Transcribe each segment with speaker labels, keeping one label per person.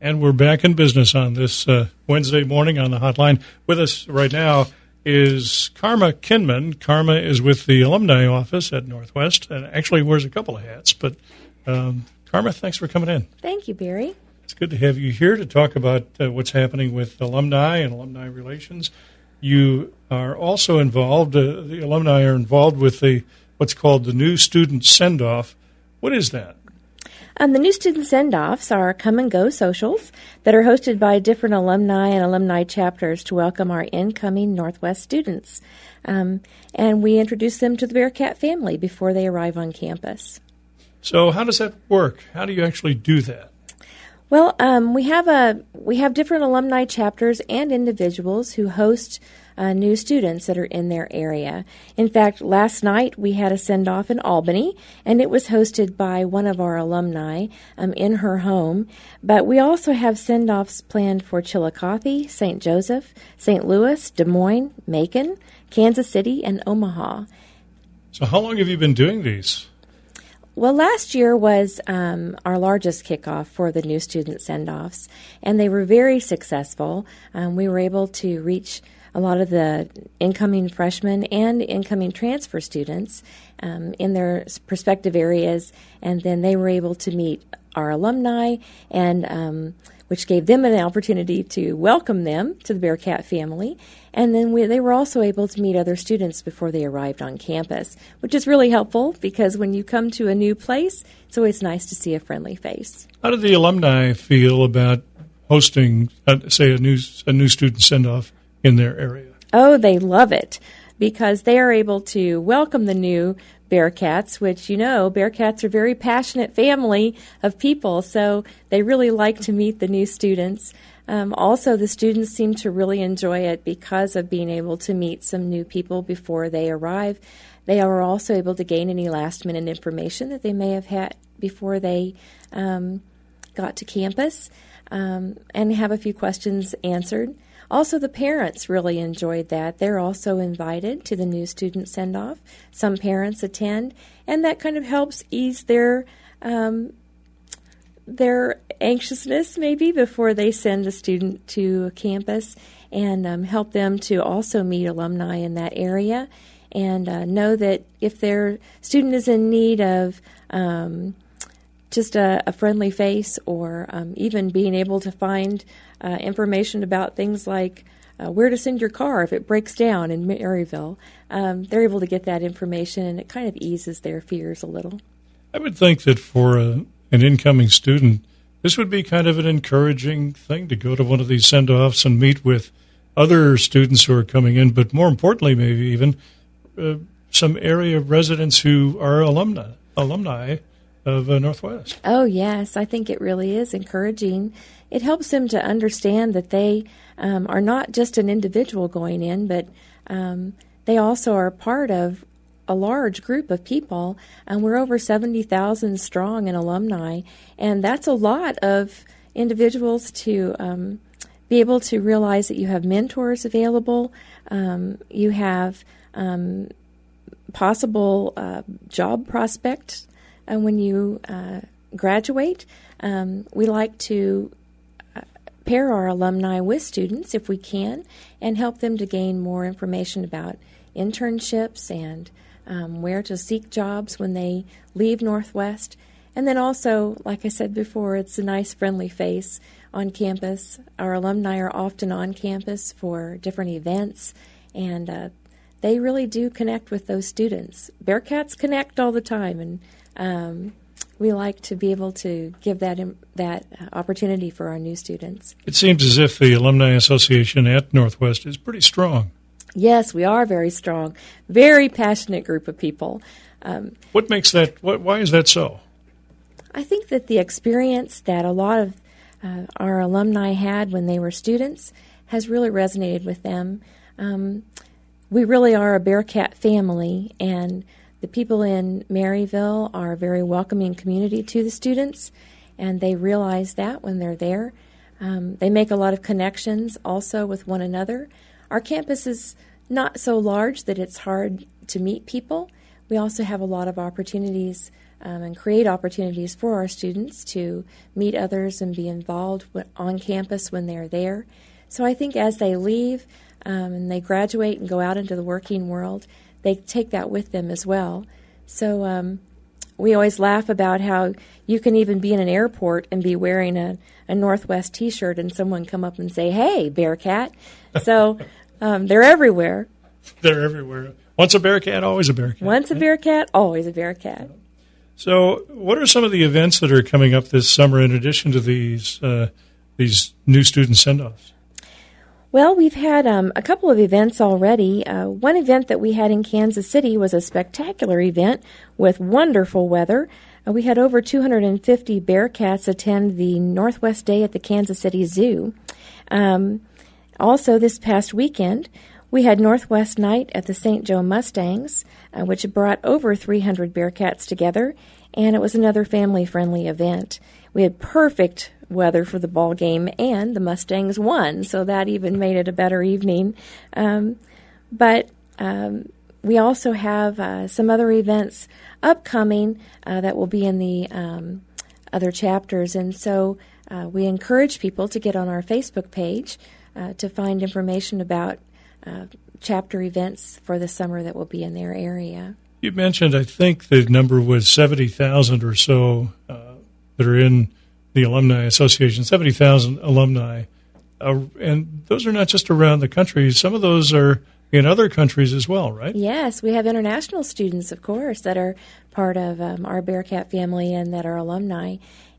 Speaker 1: And we're back in business on this Wednesday morning on the hotline. With us right now is Karma Kinman. Karma is with the alumni office at Northwest and actually wears a couple of hats. But Karma, thanks for coming in.
Speaker 2: Thank you, Barry.
Speaker 1: It's good to have you here to talk about what's happening with alumni and alumni relations. You are also involved, the alumni are involved with what's called the New Student Send-Off. What is that?
Speaker 2: The New Student Send-Offs are come-and-go socials that are hosted by different alumni and alumni chapters to welcome our incoming Northwest students. And we introduce them to the Bearcat family before they arrive on campus.
Speaker 1: So how does that work? How do you actually do that?
Speaker 2: Well, we have different alumni chapters and individuals who host new students that are in their area. In fact, last night we had a send-off in Albany, and it was hosted by one of our alumni in her home. But we also have send-offs planned for Chillicothe, St. Joseph, St. Louis, Des Moines, Macon, Kansas City, and Omaha.
Speaker 1: So how long have you been doing these?
Speaker 2: Well, last year was our largest kickoff for the new student send-offs, and they were very successful. We were able to reach a lot of the incoming freshmen and incoming transfer students in their respective areas, and then they were able to meet our alumni, and which gave them an opportunity to welcome them to the Bearcat family. And then they were also able to meet other students before they arrived on campus, which is really helpful because when you come to a new place, it's always nice to see a friendly face.
Speaker 1: How do the alumni feel about hosting, say, a new student send-off in their area?
Speaker 2: Oh, they love it because they are able to welcome the new Bearcats, which, you know, Bearcats are a very passionate family of people, so they really like to meet the new students. Also, the students seem to really enjoy it because of being able to meet some new people before they arrive. They are also able to gain any last-minute information that they may have had before they got to campus and have a few questions answered. Also, the parents really enjoyed that. They're also invited to the new student send-off. Some parents attend, and that kind of helps ease their anxiousness maybe before they send a student to campus, and help them to also meet alumni in that area and know that if their student is in need of just a friendly face or even being able to find information about things like where to send your car if it breaks down in Maryville, they're able to get that information, and it kind of eases their fears a little.
Speaker 1: I would think that for an incoming student, this would be kind of an encouraging thing to go to one of these send-offs and meet with other students who are coming in, but more importantly, maybe even some area residents who are alumni of Northwest.
Speaker 2: Oh, yes. I think it really is encouraging. It helps them to understand that they are not just an individual going in, but they also are part of a large group of people. And we're over 70,000 strong in alumni, and that's a lot of individuals to be able to realize that you have mentors available, you have possible job prospects. And when you graduate, we like to pair our alumni with students if we can and help them to gain more information about internships and where to seek jobs when they leave Northwest. And then also, like I said before, it's a nice friendly face on campus. Our alumni are often on campus for different events, and they really do connect with those students. Bearcats connect all the time, and we like to be able to give that opportunity for our new students.
Speaker 1: It seems as if the Alumni Association at Northwest is pretty strong.
Speaker 2: Yes, we are very strong. Very passionate group of people.
Speaker 1: What makes that? Why is that so?
Speaker 2: I think that the experience that a lot of our alumni had when they were students has really resonated with them. We really are a Bearcat family, and the people in Maryville are a very welcoming community to the students, and they realize that when they're there. They make a lot of connections also with one another. Our campus is not so large that it's hard to meet people. We also have a lot of opportunities and create opportunities for our students to meet others and be involved on campus when they're there. So I think as they leave and they graduate and go out into the working world, they take that with them as well. So we always laugh about how you can even be in an airport and be wearing a Northwest T-shirt and someone come up and say, "Hey, Bearcat." So they're everywhere.
Speaker 1: They're everywhere. Once a Bearcat, always a Bearcat.
Speaker 2: Once a Bearcat, always a Bearcat.
Speaker 1: So what are some of the events that are coming up this summer in addition to these new student send-offs?
Speaker 2: Well, we've had a couple of events already. One event that we had in Kansas City was a spectacular event with wonderful weather. We had over 250 Bearcats attend the Northwest Day at the Kansas City Zoo. Also, this past weekend, we had Northwest Night at the St. Joe Mustangs, which brought over 300 Bearcats together, and it was another family-friendly event. We had perfect weather for the ball game, and the Mustangs won, so that even made it a better evening. But we also have some other events upcoming that will be in the other chapters, and so we encourage people to get on our Facebook page to find information about chapter events for the summer that will be in their area.
Speaker 1: You mentioned, I think the number was 70,000 or so that are in the Alumni Association, 70,000 alumni. And those are not just around the country. Some of those are in other countries as well, right?
Speaker 2: Yes, we have international students, of course, that are part of our Bearcat family and that are alumni.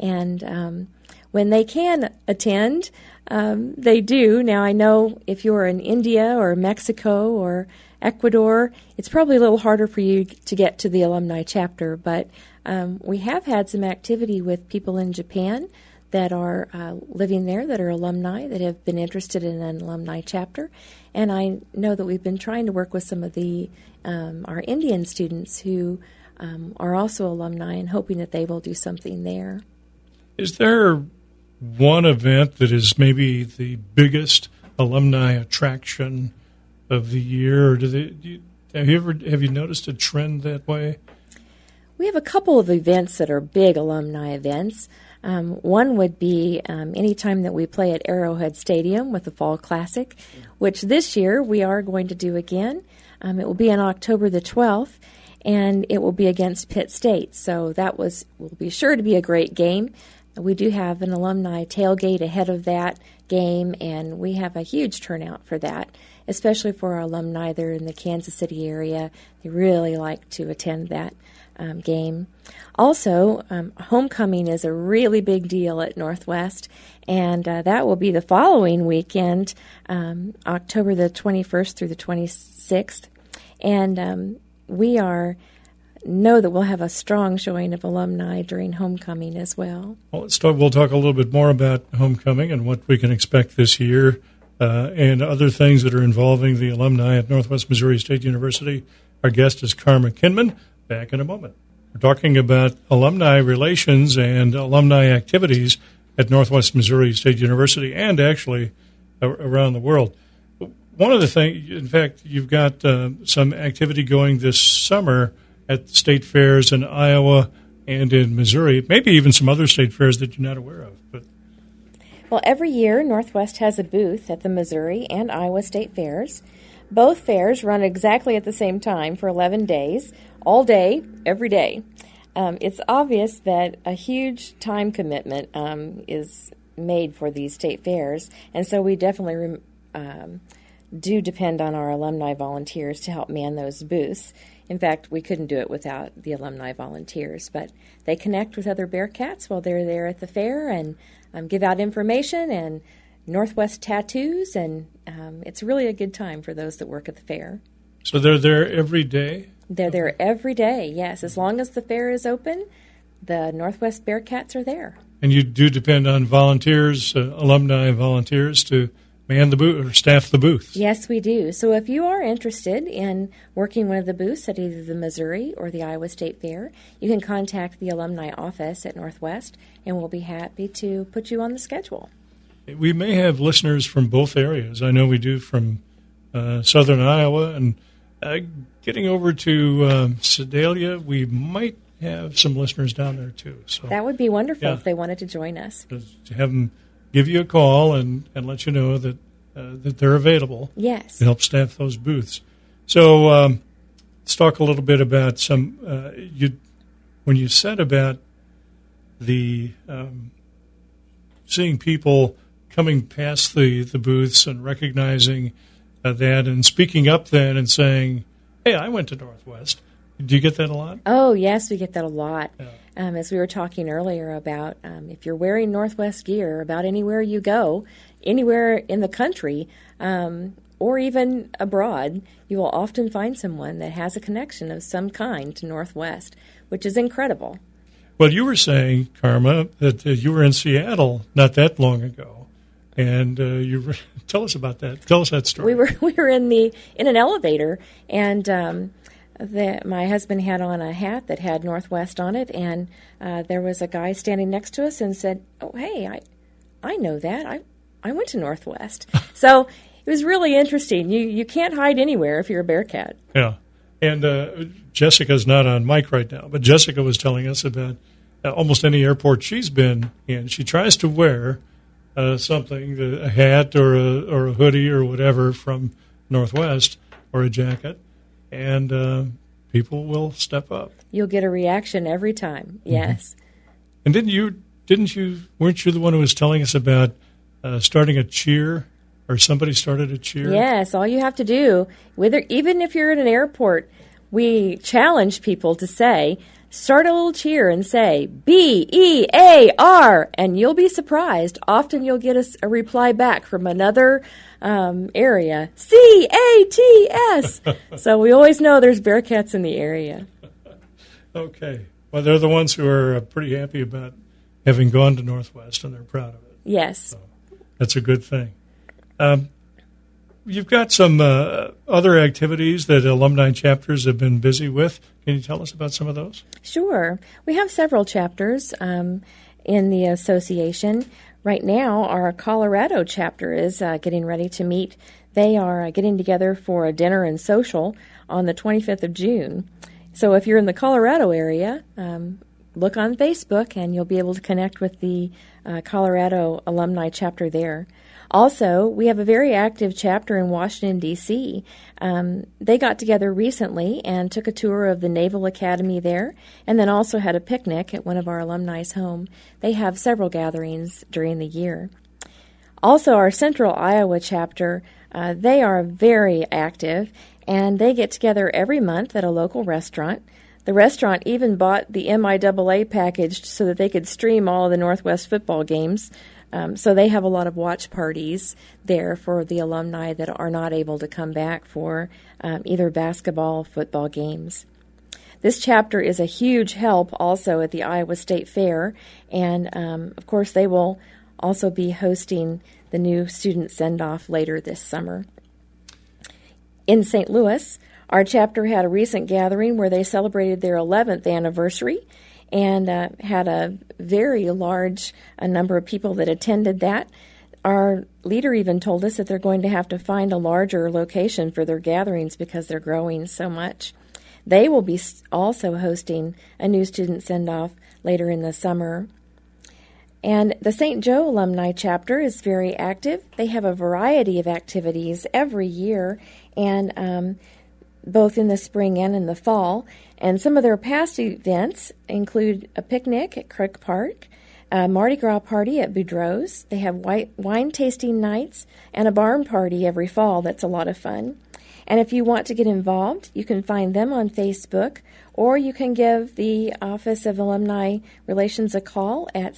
Speaker 2: And when they can attend, they do. Now, I know if you're in India or Mexico or Ecuador, it's probably a little harder for you to get to the alumni chapter, but we have had some activity with people in Japan that are living there, that are alumni, that have been interested in an alumni chapter. And I know that we've been trying to work with some of the our Indian students who are also alumni and hoping that they will do something there.
Speaker 1: Is there one event that is maybe the biggest alumni attraction of the year? Or have you noticed a trend that way?
Speaker 2: We have a couple of events that are big alumni events. One would be any time that we play at Arrowhead Stadium with the Fall Classic, which this year we are going to do again. It will be on October the 12th, and it will be against Pitt State. So that will be sure to be a great game. We do have an alumni tailgate ahead of that game, and we have a huge turnout for that, especially for our alumni there in the Kansas City area. They really like to attend that game. Also, homecoming is a really big deal at Northwest, and that will be the following weekend, October the 21st through the 26th. And we know that we'll have a strong showing of alumni during homecoming as well. Well,
Speaker 1: we'll talk a little bit more about homecoming and what we can expect this year and other things that are involving the alumni at Northwest Missouri State University. Our guest is Karma Kinman. Back in a moment. We're talking about alumni relations and alumni activities at Northwest Missouri State University and actually around the world. One of the things, in fact, you've got some activity going this summer at state fairs in Iowa and in Missouri, maybe even some other state fairs that you're not aware of.
Speaker 2: Well, every year Northwest has a booth at the Missouri and Iowa state fairs. Both fairs run exactly at the same time for 11 days, all day, every day. It's obvious that a huge time commitment is made for these state fairs, and so we definitely do depend on our alumni volunteers to help man those booths. In fact, we couldn't do it without the alumni volunteers, but they connect with other Bearcats while they're there at the fair and give out information and Northwest tattoos, and it's really a good time for those that work at the fair.
Speaker 1: So they're there every day?
Speaker 2: They're there every day, yes. As long as the fair is open, the Northwest Bearcats are there.
Speaker 1: And you do depend on volunteers, alumni volunteers, to man the booth or staff the booth?
Speaker 2: Yes, we do. So if you are interested in working one of the booths at either the Missouri or the Iowa State Fair, you can contact the alumni office at Northwest, and we'll be happy to put you on the schedule.
Speaker 1: We may have listeners from both areas. I know we do from southern Iowa, and getting over to Sedalia, we might have some listeners down there too. So
Speaker 2: that would be wonderful if they wanted to join us.
Speaker 1: To have them give you a call and let you know that they're available.
Speaker 2: Yes.
Speaker 1: To help staff those booths. So let's talk a little bit about some. When you said about the seeing people coming past the booths and recognizing that and speaking up then and saying, "Hey, I went to Northwest." Do you get that a lot?
Speaker 2: Oh, yes, we get that a lot.
Speaker 1: Yeah.
Speaker 2: As we were talking earlier about if you're wearing Northwest gear, about anywhere you go, anywhere in the country, or even abroad, you will often find someone that has a connection of some kind to Northwest, which is incredible.
Speaker 1: Well, you were saying, Karma, that you were in Seattle not that long ago, and tell us about that. Tell us that story.
Speaker 2: We were in an elevator, and my husband had on a hat that had Northwest on it, and there was a guy standing next to us and said, "Oh, hey, I know that. I went to Northwest." So it was really interesting. You can't hide anywhere if you're a Bearcat.
Speaker 1: Yeah. And Jessica's not on mic right now, but Jessica was telling us about almost any airport she's been in. She tries to wear something, a hat or a hoodie or whatever from Northwest or a jacket, and people will step up.
Speaker 2: You'll get a reaction every time. Yes.
Speaker 1: Mm-hmm. And weren't you the one who was telling us about starting a cheer, or somebody started a cheer?
Speaker 2: Yes, all you have to do, even if you're at an airport, we challenge people to start a little cheer and say, BEAR, and you'll be surprised. Often you'll get a reply back from another area, CATS. So we always know there's Bearcats in the area.
Speaker 1: Okay. Well, they're the ones who are pretty happy about having gone to Northwest, and they're proud of it.
Speaker 2: Yes.
Speaker 1: So that's a good thing. You've got some other activities that alumni chapters have been busy with. Can you tell us about some of those?
Speaker 2: Sure. We have several chapters in the association. Right now, our Colorado chapter is getting ready to meet. They are getting together for a dinner and social on the 25th of June. So if you're in the Colorado area, look on Facebook and you'll be able to connect with the Colorado alumni chapter there. Also, we have a very active chapter in Washington, D.C. They got together recently and took a tour of the Naval Academy there, and then also had a picnic at one of our alumni's home. They have several gatherings during the year. Also, our Central Iowa chapter, they are very active, and they get together every month at a local restaurant. The restaurant even bought the MIAA package so that they could stream all of the Northwest football games. So they have a lot of watch parties there for the alumni that are not able to come back for either basketball or football games. This chapter is a huge help also at the Iowa State Fair, and of course they will also be hosting the new student send-off later this summer. In St. Louis, our chapter had a recent gathering where they celebrated their 11th anniversary, and had a very large number of people that attended that. Our leader even told us that they're going to have to find a larger location for their gatherings because they're growing so much. They will be also hosting a new student send-off later in the summer. And the St. Joe Alumni Chapter is very active. They have a variety of activities every year, and both in the spring and in the fall. And some of their past events include a picnic at Crook Park, a Mardi Gras party at Boudreaux's. They have wine tasting nights and a barn party every fall. That's a lot of fun. And if you want to get involved, you can find them on Facebook, or you can give the Office of Alumni Relations a call at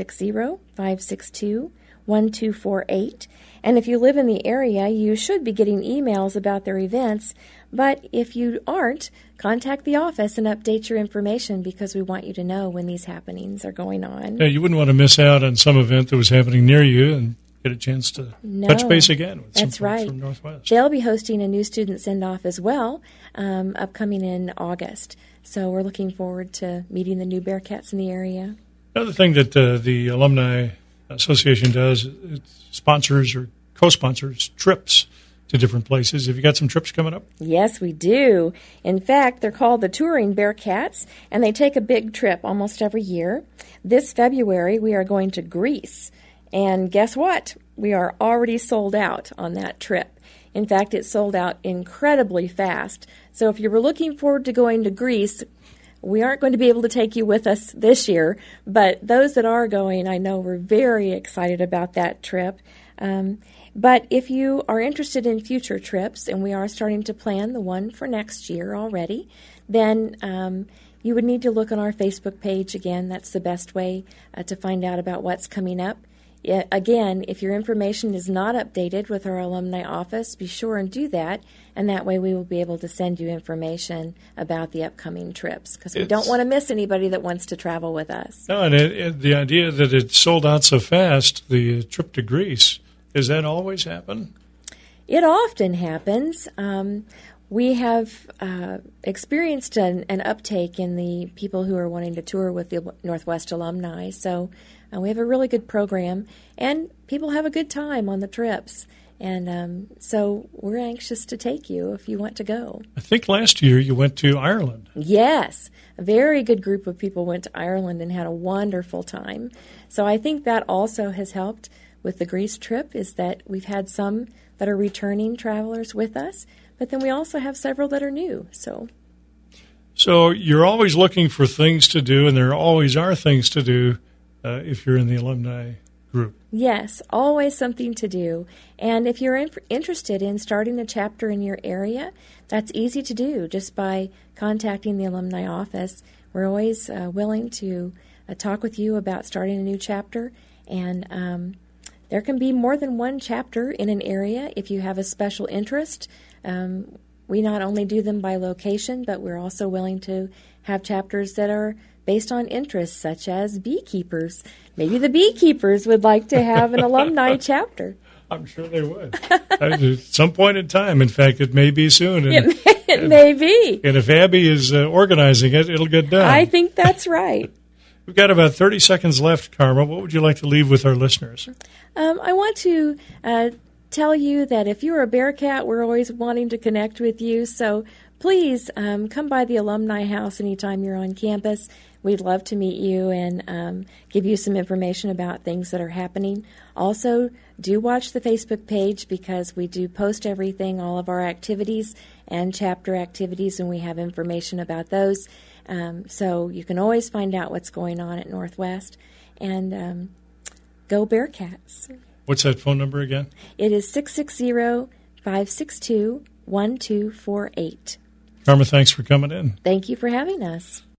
Speaker 2: 660-562-1248. And if you live in the area, you should be getting emails about their events. But if you aren't, contact the office and update your information because we want you to know when these happenings are going on.
Speaker 1: Yeah, you wouldn't want to miss out on some event that was happening near you and get a chance to touch base again with some folks from Northwest.
Speaker 2: They'll be hosting a new student send-off as well, upcoming in August. So we're looking forward to meeting the new Bearcats in the area.
Speaker 1: Another thing that the Alumni Association does, it sponsors or co-sponsors trips to different places. Have you got some trips coming up?
Speaker 2: Yes, we do. In fact, they're called the Touring Bearcats, and they take a big trip almost every year. This February, we are going to Greece. And guess what? We are already sold out on that trip. In fact, it sold out incredibly fast. So if you were looking forward to going to Greece, we aren't going to be able to take you with us this year, but those that are going, I know we're very excited about that trip. But if you are interested in future trips, and we are starting to plan the one for next year already, then you would need to look on our Facebook page. Again, that's the best way to find out about what's coming up. Again, if your information is not updated with our alumni office, be sure and do that, and that way we will be able to send you information about the upcoming trips, because we don't want to miss anybody that wants to travel with us.
Speaker 1: No, and the idea that it sold out so fast, the trip to Greece, does that always happen?
Speaker 2: It often happens. We have experienced an uptake in the people who are wanting to tour with the Northwest alumni, so we have a really good program, and people have a good time on the trips. And so we're anxious to take you if you want to go.
Speaker 1: I think last year you went to Ireland.
Speaker 2: Yes, a very good group of people went to Ireland and had a wonderful time. So I think that also has helped with the Greece trip, is that we've had some that are returning travelers with us, but then we also have several that are new. So
Speaker 1: you're always looking for things to do, and there always are things to do if you're in the alumni group.
Speaker 2: Yes, always something to do. And if you're interested in starting a chapter in your area, that's easy to do just by contacting the alumni office. We're always willing to talk with you about starting a new chapter. And there can be more than one chapter in an area if you have a special interest. We not only do them by location, but we're also willing to have chapters that are based on interests, such as beekeepers. Maybe the beekeepers would like to have an alumni chapter.
Speaker 1: I'm sure they would. At some point in time. In fact, it may be soon.
Speaker 2: And, it may be.
Speaker 1: And if Abby is organizing it, it'll get done.
Speaker 2: I think that's right.
Speaker 1: We've got about 30 seconds left, Karma. What would you like to leave with our listeners?
Speaker 2: I want to tell you that if you're a Bearcat, we're always wanting to connect with you. So please come by the Alumni House anytime you're on campus. We'd love to meet you and give you some information about things that are happening. Also, do watch the Facebook page, because we do post everything, all of our activities and chapter activities, and we have information about those. So you can always find out what's going on at Northwest. And go Bearcats.
Speaker 1: What's that phone number again?
Speaker 2: It is 660-562-1248.
Speaker 1: Karma, thanks for coming in.
Speaker 2: Thank you for having us.